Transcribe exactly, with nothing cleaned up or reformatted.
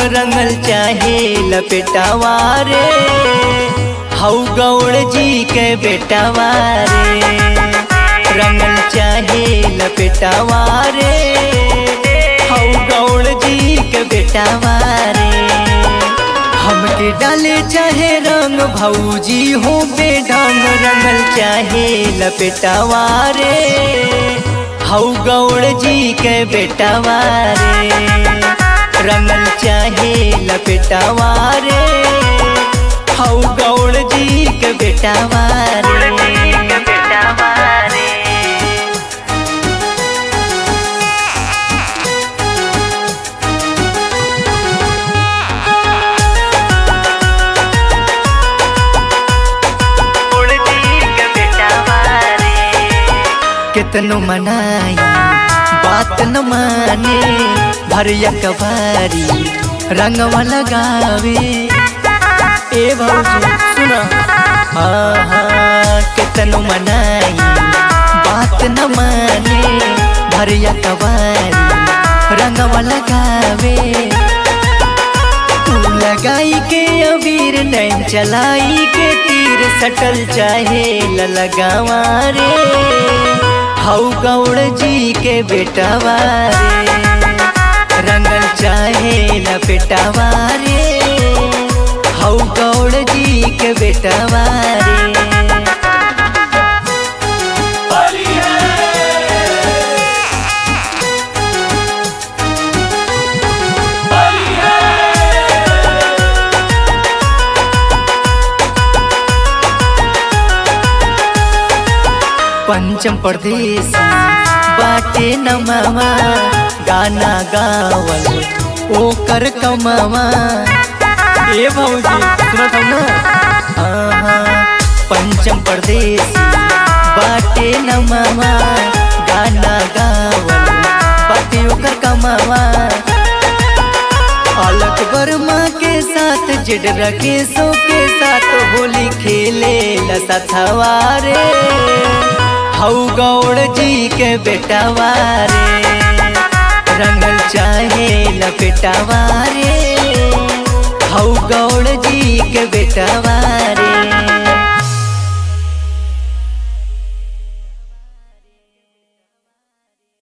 रंगल चाहे लपेटावा रे, हऊ गौड़ जी के बेटावा रे। रंगल चाहे लपेटावा रे, हऊ गौड़ जी के बेटावा रे। हमके डाले चाहे रंग भौजी हो बेढंग, रंगल चाहे लपेटावा रे, हऊ गौड़ जी के बेटावा रे। रंगल चाहे लपेटावा रे, हऊ गौड़ जी के बेटावा रे। कितनो मनाई बात न माने, भरिया कबारी रंगवा लगावे। ए भौजी सुना, हाँ हाँ कितनो मनाई बात न माने, भरिया कबारी रंगवा लगावे। तू लगाई के अबीर नैन चलाई के तीर, सटल चाहे ललगावा रे, हऊ गौड़ जी के बेटावा रे। रंगल चाहे लपेटावा रे, हऊ गौड़ जी के बेटावा रे। पंचम परदेसी बाटे न मामा, गाना गावल ओकर कमावा। ए भौजी सुनत हौ ना, हाँ हाँ पंचम परदेसी बाटे न मामा, गाना गावल बाटे ओकर कमावा। अलग वर्मा के साथ जिडरा के सो के साथ होली खेले लसथवा रे, हऊ गौड़ जी के बेटावा रे। रंगल चाहे लपेटावा रे, हऊ गौड़ जी के बेटावा रे।